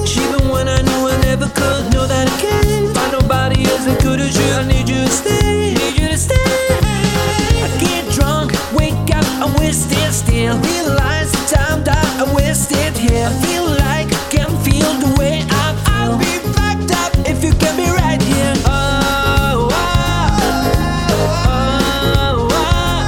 change, even when I knew I never could. Know that I can't find nobody as good as you. I need you to stay, need you to stay. I get drunk, wake up, I wasted still. Realize the time that I wasted here. I feel like I can feel the way I feel. I'll be fucked up if you get me right here. Oh, oh, oh, oh,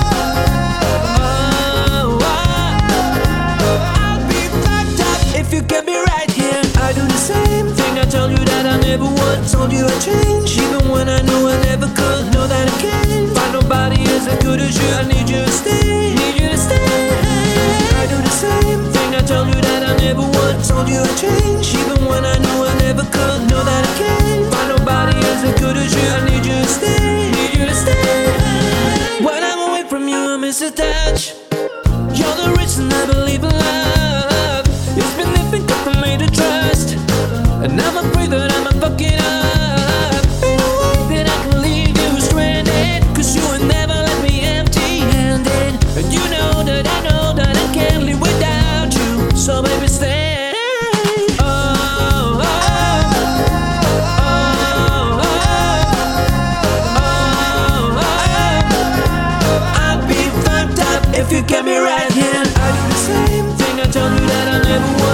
oh, oh. I'll be fucked up if you get me right here. I do the same thing I told you that I never would. Told you I'd change, even when I knew I never could. Know that I can't find nobody as good as you. I need you to stay, need you to stay. I do the same thing I told you that I never would. Told you I'd change, even when I knew I never could. Know that I can't find nobody as good as you. I need you to stay, need you to stay. When I'm away from you, I miss a touch. You're the reason I believe in love. It's been difficult for me to trust, and I'm afraid that I'm a fucking up. Ain't no way that I can leave you stranded, 'cause you would never let me empty-handed. And you know that I can't live without you. So baby stay. Oh, oh, oh, oh, oh. I'll be fucked up if you get me right here. I do the same thing I told you that I never would.